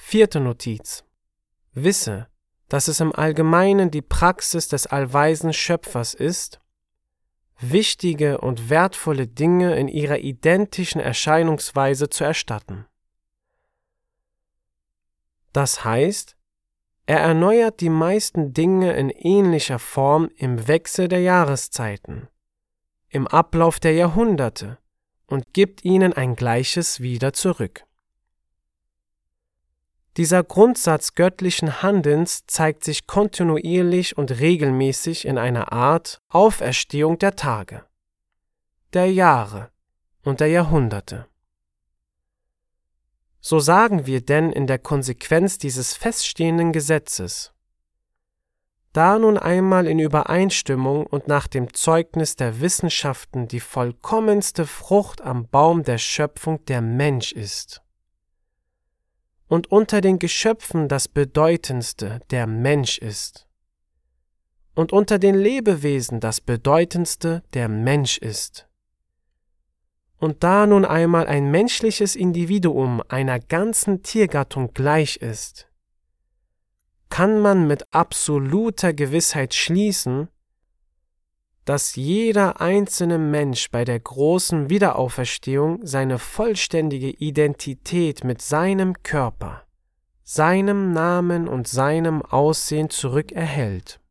4. Notiz. Wisse, dass es im Allgemeinen die Praxis des allweisen Schöpfers ist, wichtige und wertvolle Dinge in ihrer identischen Erscheinungsweise zu erstatten. Das heißt, er erneuert die meisten Dinge in ähnlicher Form im Wechsel der Jahreszeiten, im Ablauf der Jahrhunderte und gibt ihnen ein Gleiches wieder zurück. Dieser Grundsatz göttlichen Handelns zeigt sich kontinuierlich und regelmäßig in einer Art Auferstehung der Tage, der Jahre und der Jahrhunderte. So sagen wir denn in der Konsequenz dieses feststehenden Gesetzes: Da nun einmal in Übereinstimmung und nach dem Zeugnis der Wissenschaften die vollkommenste Frucht am Baum der Schöpfung der Mensch ist, und unter den Geschöpfen das bedeutendste der Mensch ist, und unter den Lebewesen das bedeutendste der Mensch ist, und da nun einmal ein menschliches Individuum einer ganzen Tiergattung gleich ist, kann man mit absoluter Gewissheit schließen, dass jeder einzelne Mensch bei der großen Wiederauferstehung seine vollständige Identität mit seinem Körper, seinem Namen und seinem Aussehen zurückerhält.